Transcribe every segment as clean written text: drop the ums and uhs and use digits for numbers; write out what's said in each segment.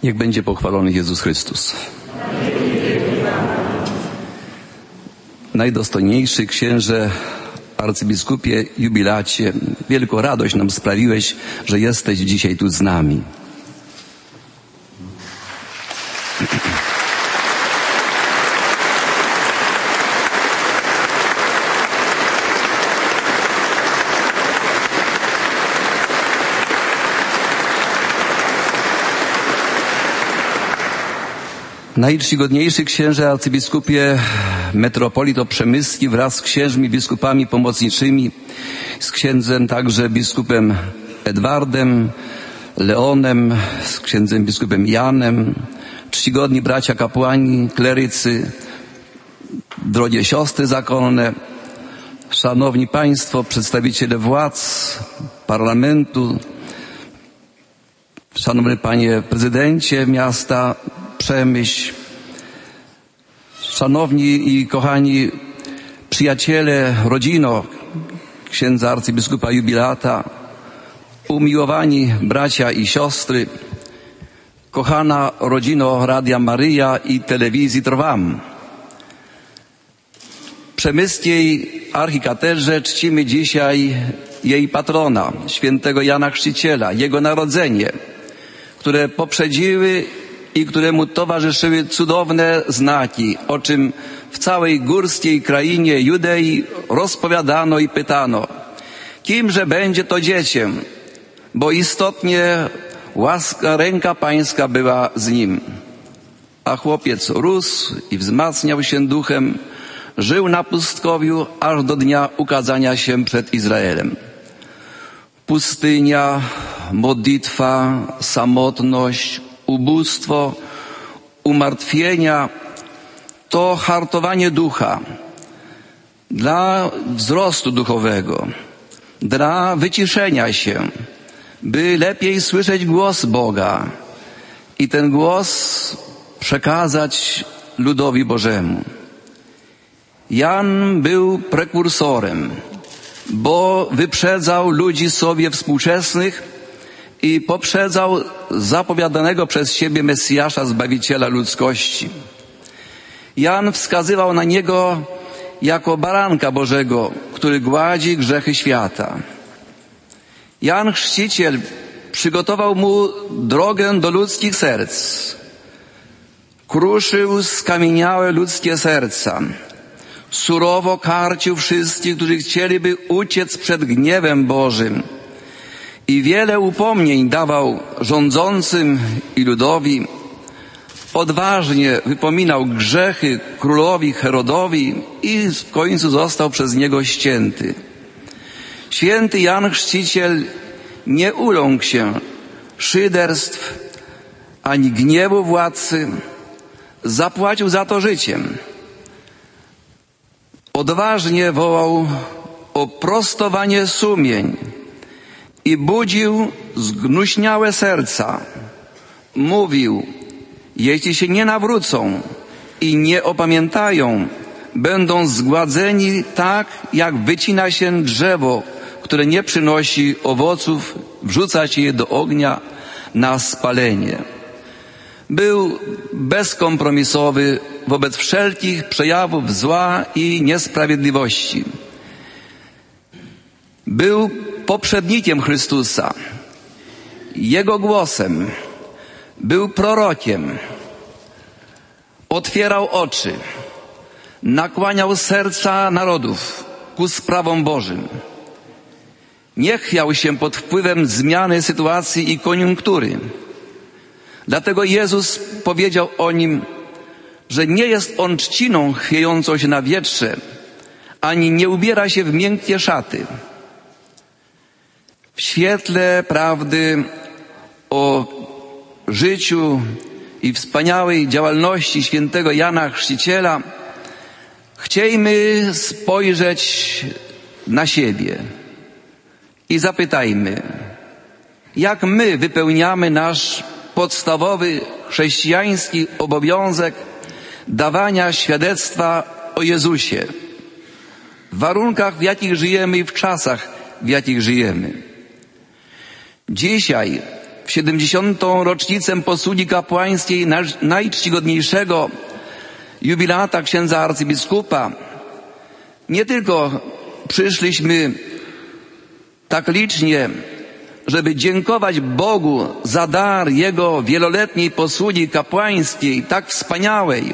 Niech będzie pochwalony Jezus Chrystus. Najdostojniejszy księże, arcybiskupie, jubilacie, wielką radość nam sprawiłeś, że jesteś dzisiaj tu z nami. Najczcigodniejszy księże, arcybiskupie, metropolito przemyski wraz z księżmi, biskupami pomocniczymi, z księdzem także biskupem Edwardem, Leonem, z księdzem biskupem Janem, czcigodni bracia kapłani, klerycy, drogie siostry zakonne, szanowni państwo, przedstawiciele władz, parlamentu, szanowny panie prezydencie miasta Przemyśl, szanowni i kochani przyjaciele, rodzino księdza arcybiskupa jubilata, umiłowani bracia i siostry, kochana rodzino Radia Maryja i telewizji Trwam. W przemyskiej archikatedrze czcimy dzisiaj jej patrona, świętego Jana Chrzciciela, jego narodzenie, które poprzedziły i któremu towarzyszyły cudowne znaki, o czym w całej górskiej krainie Judei rozpowiadano i pytano, kimże będzie to dzieciem, bo istotnie łaska, ręka pańska była z nim. A chłopiec rósł i wzmacniał się duchem, żył na pustkowiu aż do dnia ukazania się przed Izraelem. Pustynia, modlitwa, samotność, ubóstwo, umartwienia to hartowanie ducha dla wzrostu duchowego, dla wyciszenia się, by lepiej słyszeć głos Boga i ten głos przekazać ludowi Bożemu. Jan był prekursorem, bo wyprzedzał ludzi sobie współczesnych i poprzedzał zapowiadanego przez siebie Mesjasza, Zbawiciela ludzkości. Jan wskazywał na Niego jako baranka Bożego, który gładzi grzechy świata. Jan Chrzciciel przygotował mu drogę do ludzkich serc. Kruszył skamieniałe ludzkie serca. Surowo karcił wszystkich, którzy chcieliby uciec przed gniewem Bożym. I wiele upomnień dawał rządzącym i ludowi. Odważnie wypominał grzechy królowi Herodowi i w końcu został przez niego ścięty. Święty Jan Chrzciciel nie uląkł się szyderstw ani gniewu władcy. Zapłacił za to życiem. Odważnie wołał o prostowanie sumień i budził zgnuśniałe serca. Mówił, jeśli się nie nawrócą i nie opamiętają, będą zgładzeni tak, jak wycina się drzewo, które nie przynosi owoców, wrzuca się je do ognia na spalenie. Był bezkompromisowy wobec wszelkich przejawów zła i niesprawiedliwości. Był poprzednikiem Chrystusa. Jego głosem był prorokiem. Otwierał oczy. Nakłaniał serca narodów ku sprawom Bożym. Nie chwiał się pod wpływem zmiany sytuacji i koniunktury. Dlatego Jezus powiedział o nim, że nie jest on trzciną chwiejącą się na wietrze, ani nie ubiera się w miękkie szaty. W świetle prawdy o życiu i wspaniałej działalności świętego Jana Chrzciciela chciejmy spojrzeć na siebie i zapytajmy, jak my wypełniamy nasz podstawowy chrześcijański obowiązek dawania świadectwa o Jezusie w warunkach, w jakich żyjemy i w czasach, w jakich żyjemy. Dzisiaj w 70. rocznicę posługi kapłańskiej najczcigodniejszego jubilata księdza arcybiskupa, nie tylko przyszliśmy tak licznie, żeby dziękować Bogu za dar Jego wieloletniej posługi kapłańskiej, tak wspaniałej.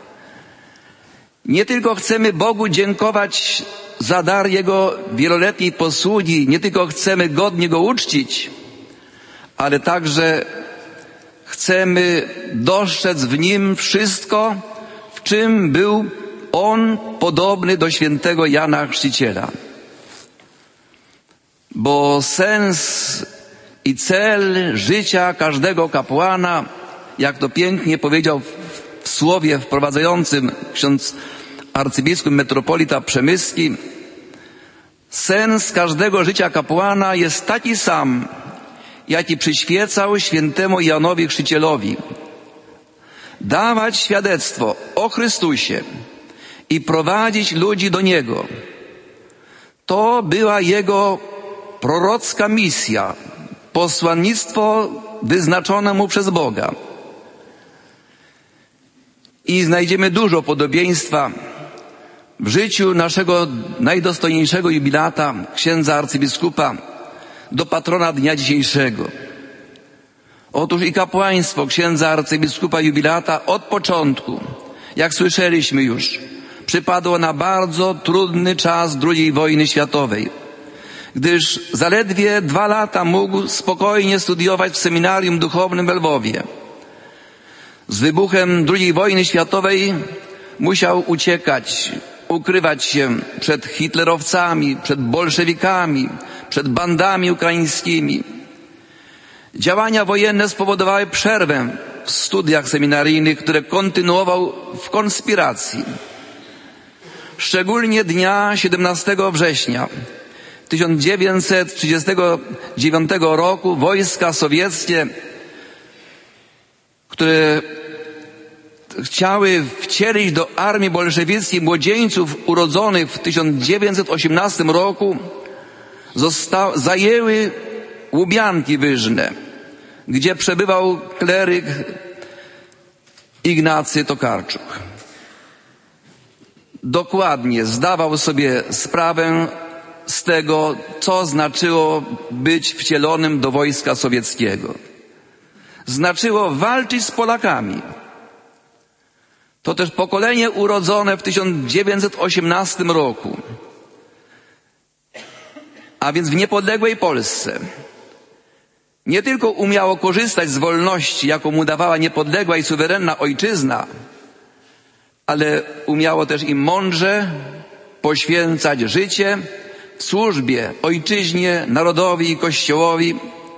Nie tylko chcemy Bogu dziękować za dar Jego wieloletniej posługi, nie tylko chcemy godnie Go uczcić, ale także chcemy dostrzec w Nim wszystko, w czym był On podobny do świętego Jana Chrzciciela. Bo sens i cel życia każdego kapłana, jak to pięknie powiedział w słowie wprowadzającym ksiądz arcybiskup metropolita Przemyski, sens każdego życia kapłana jest taki sam, jaki przyświecał świętemu Janowi Chrzcicielowi. Dawać świadectwo o Chrystusie i prowadzić ludzi do Niego. To była Jego prorocka misja, posłannictwo wyznaczone Mu przez Boga. I znajdziemy dużo podobieństwa w życiu naszego najdostojniejszego jubilata, księdza arcybiskupa, do patrona dnia dzisiejszego. Otóż i kapłaństwo księdza arcybiskupa jubilata od początku, jak słyszeliśmy już, przypadło na bardzo trudny czas II wojny światowej, gdyż zaledwie 2 lata mógł spokojnie studiować w seminarium duchownym w Lwowie. Z wybuchem II wojny światowej musiał uciekać, ukrywać się przed hitlerowcami, przed bolszewikami, przed bandami ukraińskimi. Działania wojenne spowodowały przerwę w studiach seminaryjnych, które kontynuował w konspiracji. Szczególnie dnia 17 września 1939 roku wojska sowieckie, które chciały wcielić do armii bolszewickiej młodzieńców urodzonych w 1918 roku, zajęły Łubianki Wyżne, gdzie przebywał kleryk Ignacy Tokarczuk. Dokładnie zdawał sobie sprawę z tego, co znaczyło być wcielonym do wojska sowieckiego. Znaczyło walczyć z Polakami. To też pokolenie urodzone w 1918 roku, a więc w niepodległej Polsce, nie tylko umiało korzystać z wolności, jaką mu dawała niepodległa i suwerenna ojczyzna, ale umiało też i mądrze poświęcać życie w służbie ojczyźnie, narodowi i Kościołowi,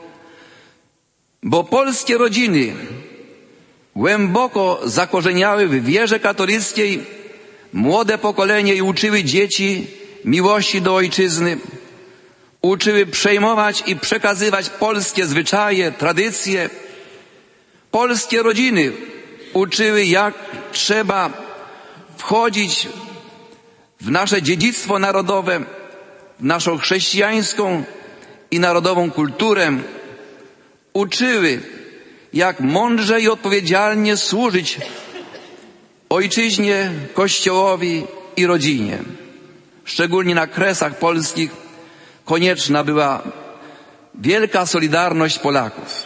bo polskie rodziny głęboko zakorzeniały w wierze katolickiej młode pokolenie i uczyły dzieci miłości do ojczyzny, uczyły przejmować i przekazywać polskie zwyczaje, tradycje. Polskie rodziny uczyły, jak trzeba wchodzić w nasze dziedzictwo narodowe, w naszą chrześcijańską i narodową kulturę. Uczyły, jak mądrze i odpowiedzialnie służyć ojczyźnie, Kościołowi i rodzinie. Szczególnie na Kresach polskich konieczna była wielka solidarność Polaków.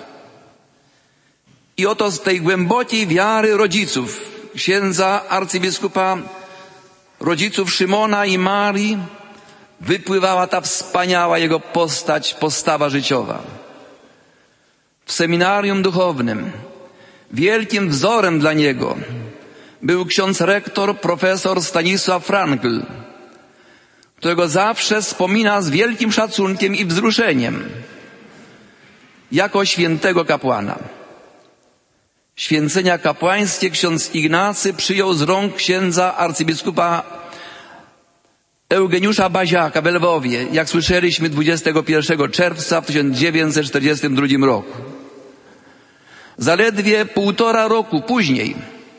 I oto z tej głębokiej wiary rodziców, księdza arcybiskupa, rodziców Szymona i Marii, wypływała ta wspaniała jego postawa życiowa. W seminarium duchownym wielkim wzorem dla niego był ksiądz rektor profesor Stanisław Frankl, którego zawsze wspomina z wielkim szacunkiem i wzruszeniem jako świętego kapłana. Święcenia kapłańskie ksiądz Ignacy przyjął z rąk księdza arcybiskupa Eugeniusza Baziaka w Lwowie, jak słyszeliśmy 21 czerwca w 1942 roku. Zaledwie 1,5 roku później,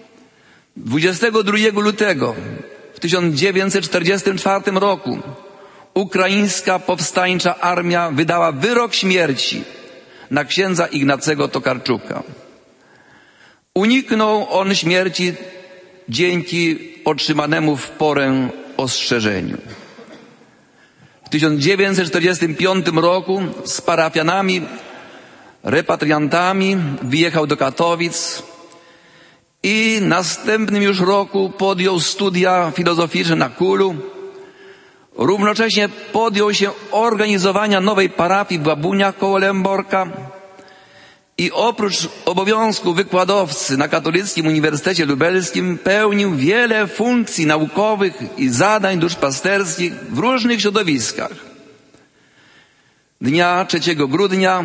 22 lutego w 1944 roku, ukraińska powstańcza armia wydała wyrok śmierci na księdza Ignacego Tokarczuka. Uniknął on śmierci dzięki otrzymanemu w porę ostrzeżeniu. W 1945 roku z parafianami, repatriantami wyjechał do Katowic i następnym już roku podjął studia filozoficzne na Kulu. Równocześnie podjął się organizowania nowej parafii w Łabuniach koło Lęborka i oprócz obowiązku wykładowcy na Katolickim Uniwersytecie Lubelskim pełnił wiele funkcji naukowych i zadań duszpasterskich w różnych środowiskach. Dnia 3 grudnia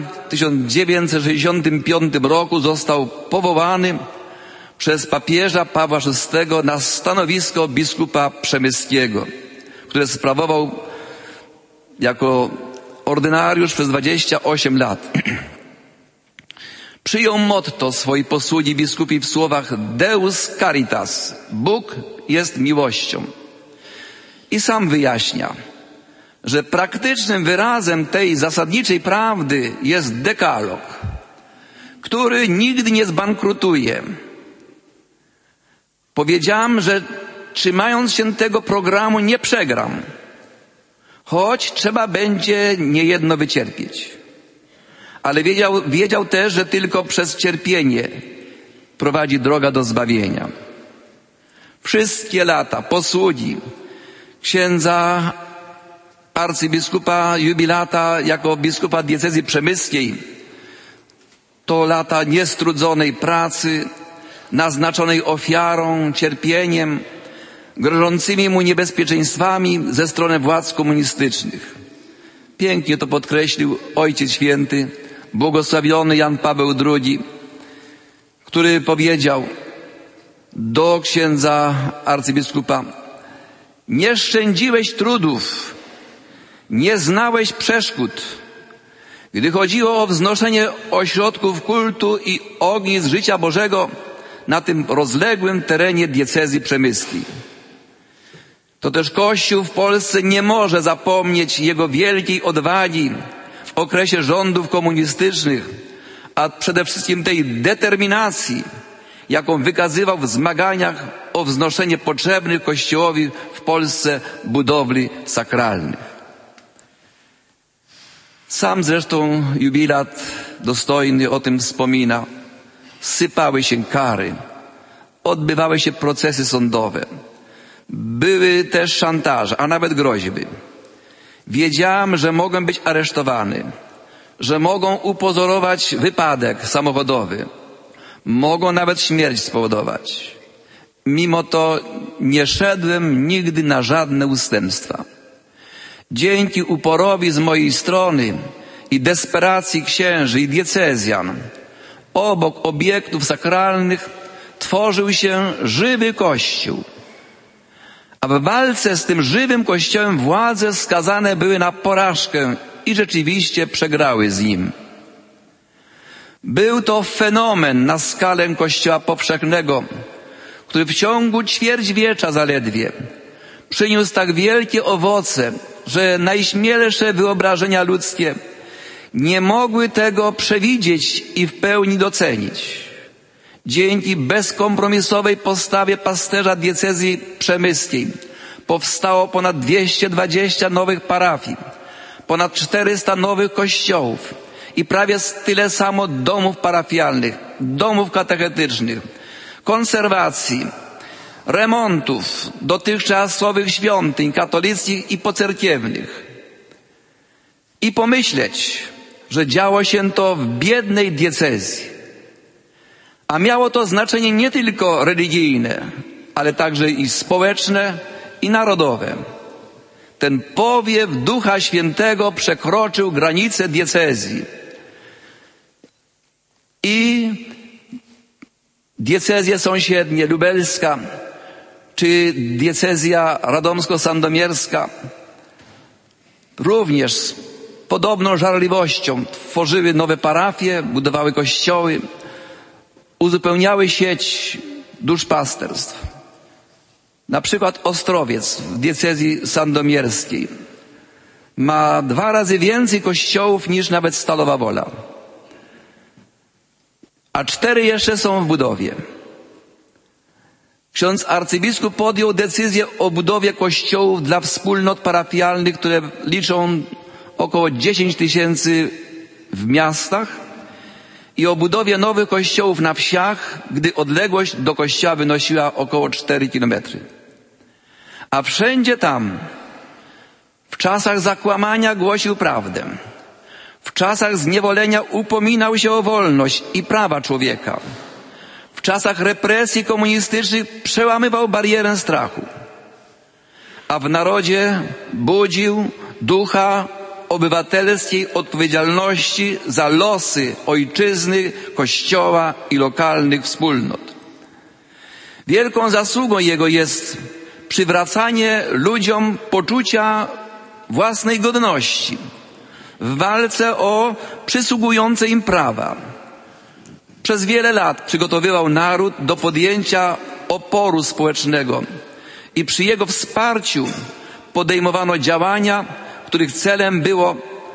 1965 roku został powołany przez papieża Pawła VI na stanowisko biskupa przemyskiego, które sprawował jako ordynariusz przez 28 lat. Przyjął motto swojej posługi biskupi w słowach Deus Caritas, Bóg jest miłością. I sam wyjaśnia, że praktycznym wyrazem tej zasadniczej prawdy jest dekalog, który nigdy nie zbankrutuje. Powiedziałem, że trzymając się tego programu nie przegram, choć trzeba będzie niejedno wycierpieć. Ale wiedział też, że tylko przez cierpienie prowadzi droga do zbawienia. Wszystkie lata posługi księdza arcybiskupa jubilata jako biskupa diecezji przemyskiej to lata niestrudzonej pracy, naznaczonej ofiarą, cierpieniem, grożącymi mu niebezpieczeństwami ze strony władz komunistycznych. Pięknie to podkreślił Ojciec Święty, błogosławiony Jan Paweł II, który powiedział do księdza arcybiskupa: nie szczędziłeś trudów, nie znałeś przeszkód, gdy chodziło o wznoszenie ośrodków kultu i ognisk życia Bożego na tym rozległym terenie diecezji przemyskiej. To też Kościół w Polsce nie może zapomnieć jego wielkiej odwagi w okresie rządów komunistycznych, a przede wszystkim tej determinacji, jaką wykazywał w zmaganiach o wznoszenie potrzebnych Kościołowi w Polsce budowli sakralnych. Sam zresztą jubilat dostojny o tym wspomina. Sypały się kary, odbywały się procesy sądowe. Były też szantaże, a nawet groźby. Wiedziałem, że mogłem być aresztowany, że mogą upozorować wypadek samochodowy, mogą nawet śmierć spowodować. Mimo to nie szedłem nigdy na żadne ustępstwa. Dzięki uporowi z mojej strony i desperacji księży i diecezjan, obok obiektów sakralnych tworzył się żywy Kościół. A w walce z tym żywym Kościołem władze skazane były na porażkę i rzeczywiście przegrały z nim. Był to fenomen na skalę Kościoła powszechnego, który w ciągu ćwierćwiecza zaledwie przyniósł tak wielkie owoce, że najśmielsze wyobrażenia ludzkie nie mogły tego przewidzieć i w pełni docenić. Dzięki bezkompromisowej postawie pasterza diecezji przemyskiej powstało ponad 220 nowych parafii, ponad 400 nowych kościołów i prawie tyle samo domów parafialnych, domów katechetycznych, konserwacji, remontów dotychczasowych świątyń katolickich i pocerkiewnych. I pomyśleć, że działo się to w biednej diecezji. A miało to znaczenie nie tylko religijne, ale także i społeczne i narodowe. Ten powiew Ducha Świętego przekroczył granice diecezji. I diecezje sąsiednie, lubelska, czy diecezja radomsko-sandomierska, również z podobną żarliwością tworzyły nowe parafie, budowały kościoły, uzupełniały sieć duszpasterstw. Na przykład Ostrowiec w diecezji sandomierskiej ma 2 razy więcej kościołów niż nawet Stalowa Wola. a 4 jeszcze są w budowie. Ksiądz arcybiskup podjął decyzję o budowie kościołów dla wspólnot parafialnych, które liczą około 10 000 w miastach, i o budowie nowych kościołów na wsiach, gdy odległość do kościoła wynosiła około 4 kilometry. A wszędzie tam w czasach zakłamania głosił prawdę. W czasach zniewolenia upominał się o wolność i prawa człowieka. W czasach represji komunistycznych przełamywał barierę strachu. A w narodzie budził ducha obywatelskiej odpowiedzialności za losy ojczyzny, Kościoła i lokalnych wspólnot. Wielką zasługą jego jest przywracanie ludziom poczucia własnej godności w walce o przysługujące im prawa. Przez wiele lat przygotowywał naród do podjęcia oporu społecznego i przy jego wsparciu podejmowano działania, których celem było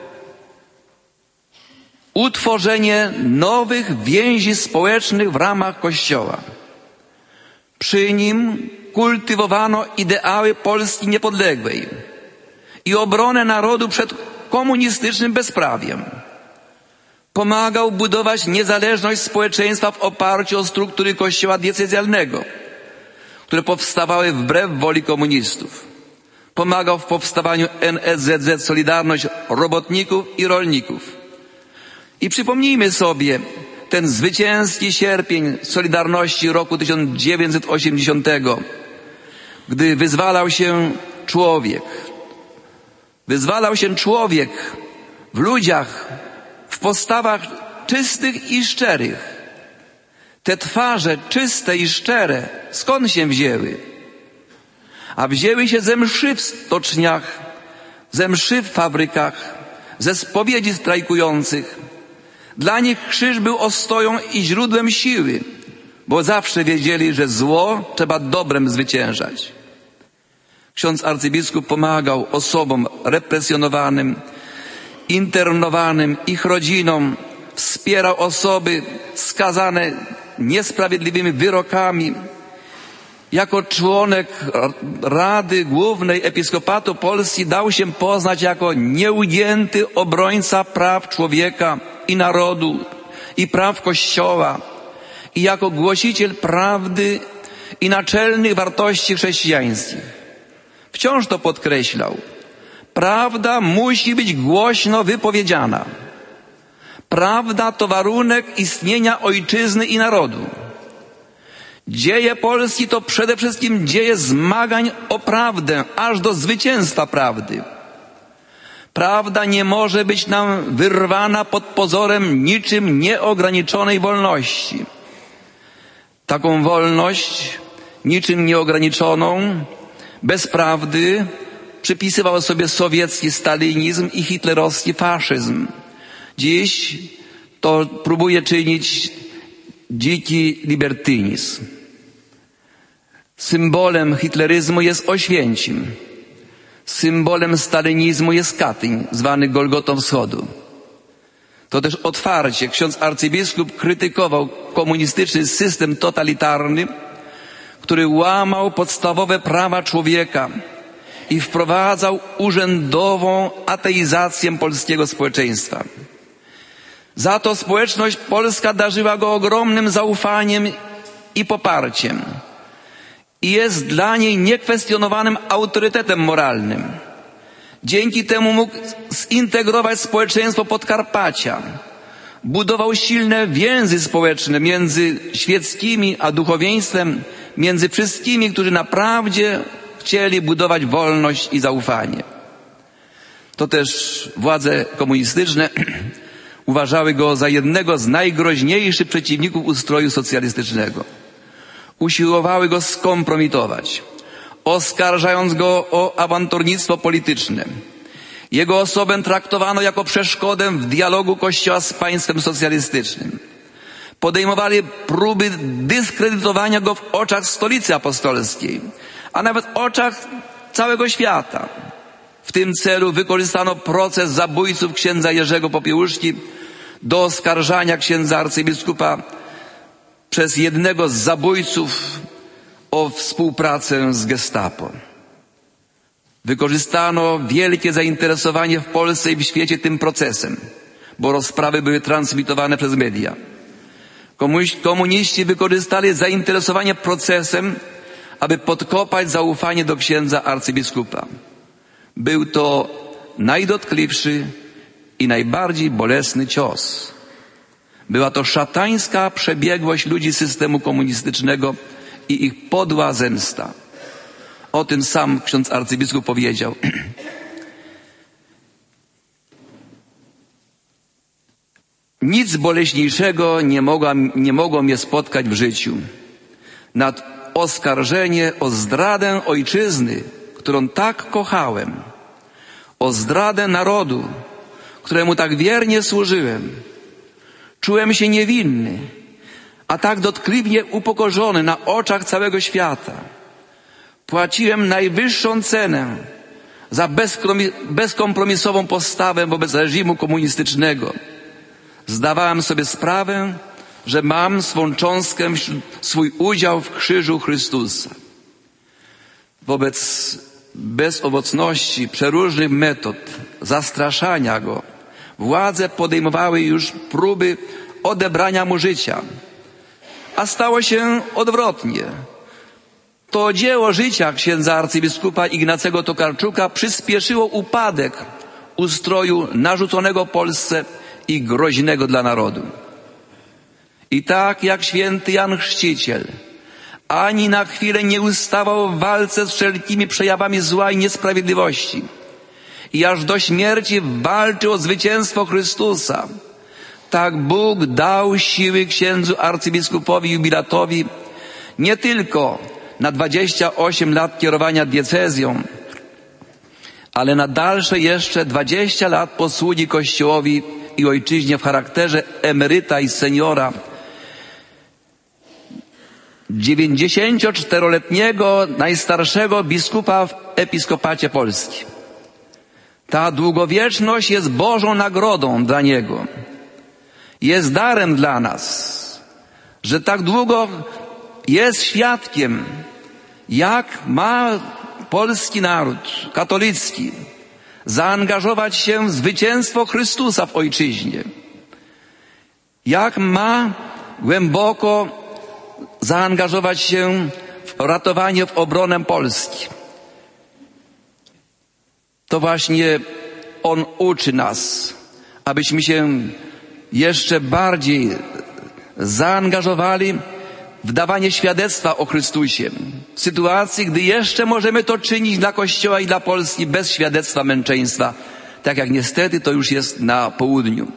utworzenie nowych więzi społecznych w ramach Kościoła. Przy nim kultywowano ideały Polski niepodległej i obronę narodu przed komunistycznym bezprawiem. Pomagał budować niezależność społeczeństwa w oparciu o struktury Kościoła diecezjalnego, które powstawały wbrew woli komunistów. Pomagał w powstawaniu NSZZ Solidarność Robotników i Rolników. I przypomnijmy sobie ten zwycięski sierpień Solidarności roku 1980, gdy wyzwalał się człowiek. Wyzwalał się człowiek w ludziach, w postawach czystych i szczerych. Te twarze czyste i szczere skąd się wzięły? A wzięły się ze mszy w stoczniach, ze mszy w fabrykach, ze spowiedzi strajkujących. Dla nich krzyż był ostoją i źródłem siły, bo zawsze wiedzieli, że zło trzeba dobrem zwyciężać. Ksiądz arcybiskup pomagał osobom represjonowanym, internowanym, ich rodzinom, wspierał osoby skazane niesprawiedliwymi wyrokami. Jako członek Rady Głównej Episkopatu Polski dał się poznać jako nieugięty obrońca praw człowieka i narodu i praw Kościoła i jako głosiciel prawdy i naczelnych wartości chrześcijańskich. Wciąż to podkreślał. Prawda musi być głośno wypowiedziana. Prawda to warunek istnienia ojczyzny i narodu. Dzieje Polski to przede wszystkim dzieje zmagań o prawdę, aż do zwycięstwa prawdy. Prawda nie może być nam wyrwana pod pozorem niczym nieograniczonej wolności. Taką wolność, niczym nieograniczoną, bez prawdy, przypisywał sobie sowiecki stalinizm i hitlerowski faszyzm. Dziś to próbuje czynić dziki libertynizm. Symbolem hitleryzmu jest Oświęcim. Symbolem stalinizmu jest Katyń, zwany Golgotą Wschodu. To też otwarcie ksiądz arcybiskup krytykował komunistyczny system totalitarny, który łamał podstawowe prawa człowieka i wprowadzał urzędową ateizację polskiego społeczeństwa. Za to społeczność polska darzyła go ogromnym zaufaniem i poparciem i jest dla niej niekwestionowanym autorytetem moralnym. Dzięki temu mógł zintegrować społeczeństwo Podkarpacia. Budował silne więzy społeczne między świeckimi a duchowieństwem, między wszystkimi, którzy naprawdę chcieli budować wolność i zaufanie. To też władze komunistyczne uważały go za jednego z najgroźniejszych przeciwników ustroju socjalistycznego. Usiłowały go skompromitować, oskarżając go o awanturnictwo polityczne. Jego osobę traktowano jako przeszkodę w dialogu Kościoła z państwem socjalistycznym. Podejmowali próby dyskredytowania go w oczach Stolicy Apostolskiej, a nawet w oczach całego świata. W tym celu wykorzystano proces zabójców księdza Jerzego Popiełuszki do oskarżania księdza arcybiskupa przez jednego z zabójców o współpracę z Gestapo. Wykorzystano wielkie zainteresowanie w Polsce i w świecie tym procesem, bo rozprawy były transmitowane przez media. Komuniści wykorzystali zainteresowanie procesem, aby podkopać zaufanie do księdza arcybiskupa. Był to najdotkliwszy i najbardziej bolesny cios. Była to szatańska przebiegłość ludzi systemu komunistycznego i ich podła zemsta. O tym sam ksiądz arcybiskup powiedział. Nic boleśniejszego nie mogło mnie spotkać w życiu. Nad oskarżenie o zdradę ojczyzny, którą tak kochałem, o zdradę narodu, któremu tak wiernie służyłem. Czułem się niewinny, a tak dotkliwie upokorzony na oczach całego świata. Płaciłem najwyższą cenę za bezkompromisową postawę wobec reżimu komunistycznego. Zdawałem sobie sprawę, że mam swą cząstkę, swój udział w krzyżu Chrystusa. Wobec bezowocności przeróżnych metod zastraszania go władze podejmowały już próby odebrania mu życia. A stało się odwrotnie. To dzieło życia księdza arcybiskupa Ignacego Tokarczuka przyspieszyło upadek ustroju narzuconego Polsce i groźnego dla narodu. I tak jak święty Jan Chrzciciel ani na chwilę nie ustawał w walce z wszelkimi przejawami zła i niesprawiedliwości i aż do śmierci walczył o zwycięstwo Chrystusa, tak Bóg dał siły księdzu arcybiskupowi jubilatowi nie tylko na 28 lat kierowania diecezją, ale na dalsze jeszcze 20 lat posługi Kościołowi i ojczyźnie w charakterze emeryta i seniora, 94-letniego najstarszego biskupa w episkopacie Polski. Ta długowieczność jest Bożą nagrodą dla niego. Jest darem dla nas, że tak długo jest świadkiem, jak ma polski naród katolicki zaangażować się w zwycięstwo Chrystusa w ojczyźnie. Jak ma głęboko zaangażować się w ratowanie, w obronę Polski. To właśnie On uczy nas, abyśmy się jeszcze bardziej zaangażowali w dawanie świadectwa o Chrystusie. W sytuacji, gdy jeszcze możemy to czynić dla Kościoła i dla Polski bez świadectwa męczeństwa, tak jak niestety to już jest na południu.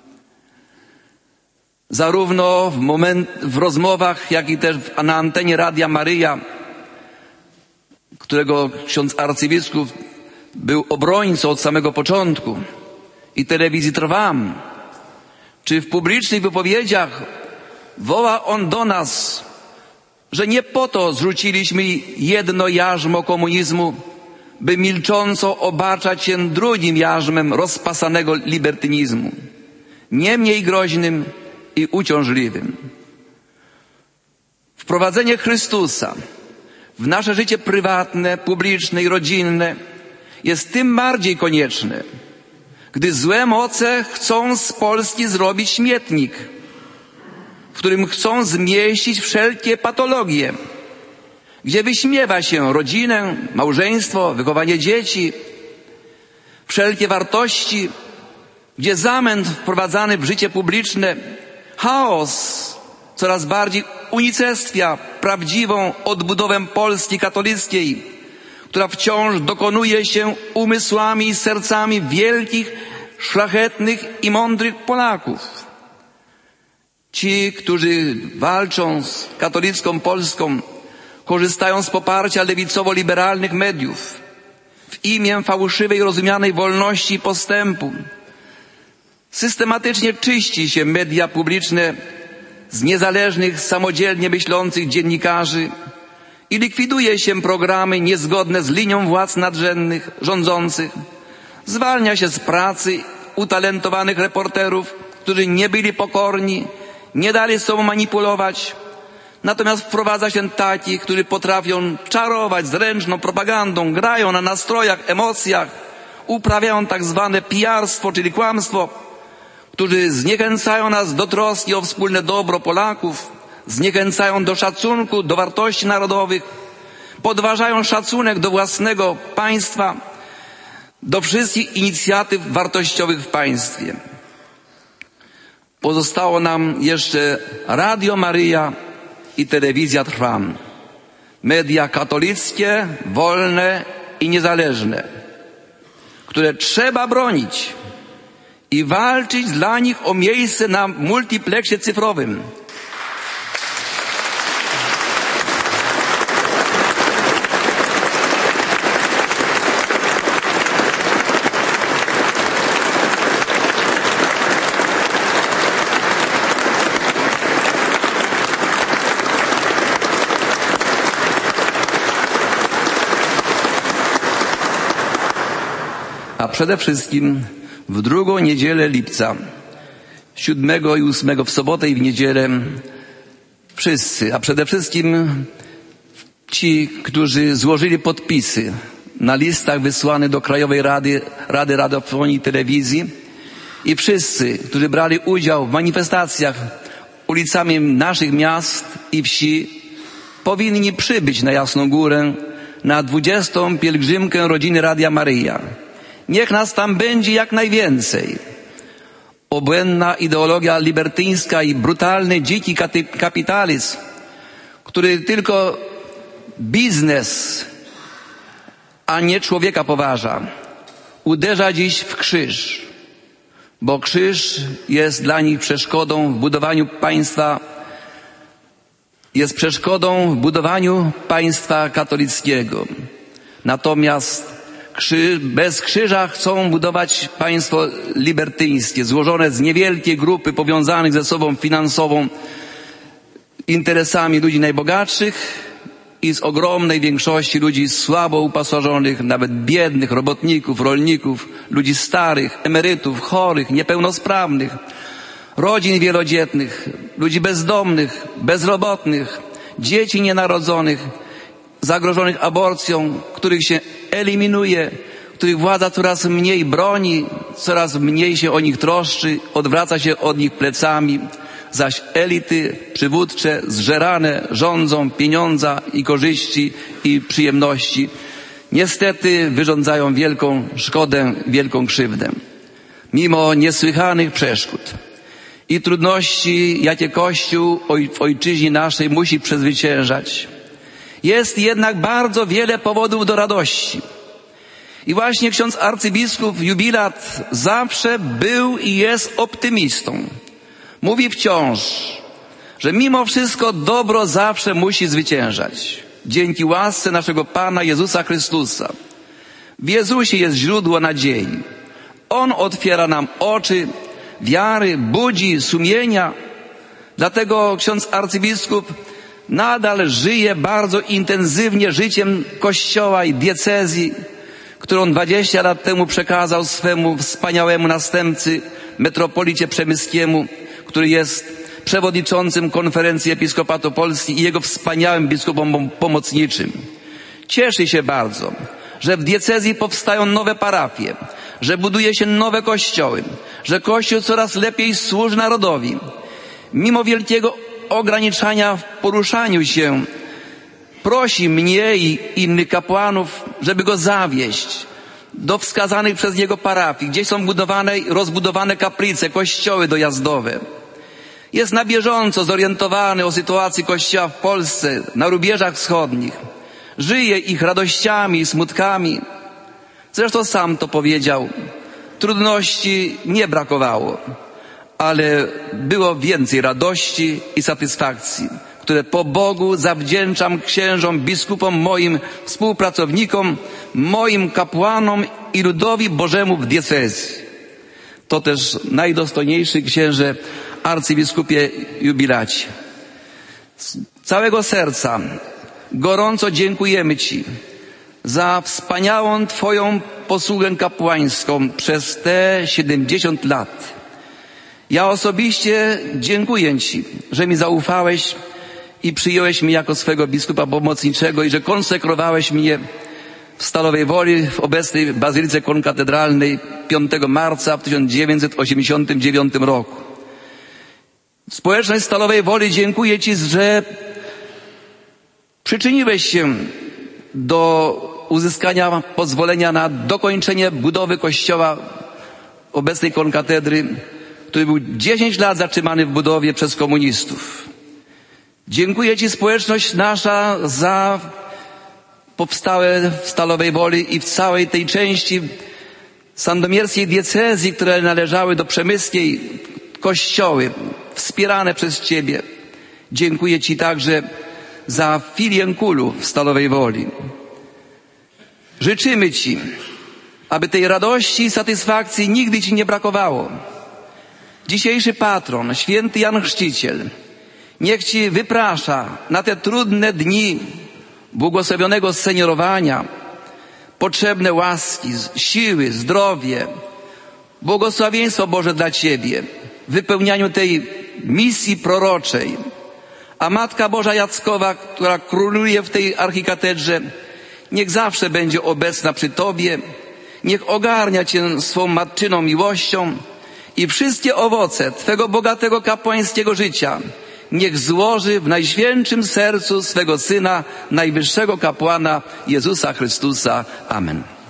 Zarówno w rozmowach, jak i też na antenie Radia Maryja, którego ksiądz arcybiskup był obrońcą od samego początku, i telewizji Trwam, czy w publicznych wypowiedziach woła on do nas, że nie po to zrzuciliśmy jedno jarzmo komunizmu, by milcząco obarczać się drugim jarzmem rozpasanego libertynizmu, nie mniej groźnym i uciążliwym. Wprowadzenie Chrystusa w nasze życie prywatne, publiczne i rodzinne jest tym bardziej konieczne, gdy złe moce chcą z Polski zrobić śmietnik, w którym chcą zmieścić wszelkie patologie, gdzie wyśmiewa się rodzinę, małżeństwo, wychowanie dzieci, wszelkie wartości, gdzie zamęt wprowadzany w życie publiczne, chaos coraz bardziej unicestwia prawdziwą odbudowę Polski katolickiej, która wciąż dokonuje się umysłami i sercami wielkich, szlachetnych i mądrych Polaków. Ci, którzy walczą z katolicką Polską, korzystają z poparcia lewicowo-liberalnych mediów w imię fałszywej rozumianej wolności i postępu. Systematycznie czyści się media publiczne z niezależnych, samodzielnie myślących dziennikarzy i likwiduje się programy niezgodne z linią władz nadrzędnych, rządzących. Zwalnia się z pracy utalentowanych reporterów, którzy nie byli pokorni, nie dali sobą manipulować, Natomiast wprowadza się takich, którzy potrafią czarować zręczną propagandą, grają na nastrojach, emocjach, uprawiają tak zwane pijarstwo, czyli kłamstwo, którzy zniechęcają nas do troski o wspólne dobro Polaków, zniechęcają do szacunku, do wartości narodowych, podważają szacunek do własnego państwa, do wszystkich inicjatyw wartościowych w państwie. Pozostało nam jeszcze Radio Maryja i Telewizja Trwam. Media katolickie, wolne i niezależne, które trzeba bronić i walczyć dla nich o miejsce na multipleksie cyfrowym. A przede wszystkim w drugą niedzielę lipca, 7 i 8 w sobotę i w niedzielę, wszyscy, a przede wszystkim ci, którzy złożyli podpisy na listach wysłanych do Krajowej Rady Radiofonii i Telewizji i wszyscy, którzy brali udział w manifestacjach ulicami naszych miast i wsi, powinni przybyć na Jasną Górę na 20. pielgrzymkę rodziny Radia Maryja. Niech nas tam będzie jak najwięcej. Obłędna ideologia libertyńska i brutalny, dziki kapitalizm, który tylko biznes, a nie człowieka poważa, uderza dziś w krzyż, bo krzyż jest dla nich przeszkodą w budowaniu państwa, jest przeszkodą w budowaniu państwa katolickiego. Natomiast bez krzyża chcą budować państwo libertyńskie, złożone z niewielkiej grupy powiązanych ze sobą finansową interesami ludzi najbogatszych i z ogromnej większości ludzi słabo uposażonych, nawet biednych, robotników, rolników, ludzi starych, emerytów, chorych, niepełnosprawnych, rodzin wielodzietnych, ludzi bezdomnych, bezrobotnych, dzieci nienarodzonych, zagrożonych aborcją, których się eliminuje, których władza coraz mniej broni, coraz mniej się o nich troszczy, odwraca się od nich plecami, zaś elity przywódcze zżerane rządzą pieniądza i korzyści i przyjemności. Niestety wyrządzają wielką szkodę, wielką krzywdę. Mimo niesłychanych przeszkód i trudności, jakie Kościół w ojczyźnie naszej musi przezwyciężać, jest jednak bardzo wiele powodów do radości. I właśnie ksiądz arcybiskup Jubilat zawsze był i jest optymistą. Mówi wciąż, że mimo wszystko dobro zawsze musi zwyciężać. Dzięki łasce naszego Pana Jezusa Chrystusa. W Jezusie jest źródło nadziei. On otwiera nam oczy wiary, budzi sumienia. Dlatego ksiądz arcybiskup nadal żyje bardzo intensywnie życiem Kościoła i diecezji, którą 20 lat temu przekazał swemu wspaniałemu następcy, metropolicie przemyskiemu, który jest przewodniczącym Konferencji Episkopatu Polski i jego wspaniałym biskupom pomocniczym. Cieszy się bardzo, że w diecezji powstają nowe parafie, że buduje się nowe kościoły, że Kościół coraz lepiej służy narodowi. Mimo wielkiego ograniczania w poruszaniu się, prosi mnie i innych kapłanów, żeby go zawieźć do wskazanych przez niego parafii, gdzie są budowane i rozbudowane kaplice, kościoły dojazdowe. Jest na bieżąco zorientowany o sytuacji Kościoła w Polsce, na rubieżach wschodnich. Żyje ich radościami i smutkami. Zresztą sam to powiedział. Trudności nie brakowało, ale było więcej radości i satysfakcji, które po Bogu zawdzięczam księżom, biskupom, moim współpracownikom, moim kapłanom i ludowi Bożemu w diecezji. To też najdostojniejszy księże arcybiskupie Jubilacie. Z całego serca gorąco dziękujemy Ci za wspaniałą Twoją posługę kapłańską przez te 70 lat. Ja osobiście dziękuję Ci, że mi zaufałeś i przyjąłeś mnie jako swego biskupa pomocniczego i że konsekrowałeś mnie w Stalowej Woli w obecnej Bazylice Konkatedralnej 5 marca w 1989 roku. Społeczność Stalowej Woli dziękuję Ci, że przyczyniłeś się do uzyskania pozwolenia na dokończenie budowy kościoła obecnej konkatedry, który był 10 lat zatrzymany w budowie przez komunistów. Dziękuję Ci, społeczność nasza, za powstałe w Stalowej Woli i w całej tej części sandomierskiej diecezji, które należały do przemyskiej, kościoły wspierane przez Ciebie. Dziękuję Ci także za filię Kulu w Stalowej Woli. Życzymy Ci, aby tej radości i satysfakcji nigdy Ci nie brakowało. Dzisiejszy patron, święty Jan Chrzciciel, niech Ci wyprasza na te trudne dni błogosławionego seniorowania potrzebne łaski, siły, zdrowie, błogosławieństwo Boże dla Ciebie w wypełnianiu tej misji proroczej. A Matka Boża Jackowa, która króluje w tej archikatedrze, niech zawsze będzie obecna przy Tobie, niech ogarnia Cię swą matczyną miłością i wszystkie owoce Twego bogatego kapłańskiego życia niech złoży w najświętszym sercu swego Syna, najwyższego kapłana Jezusa Chrystusa. Amen.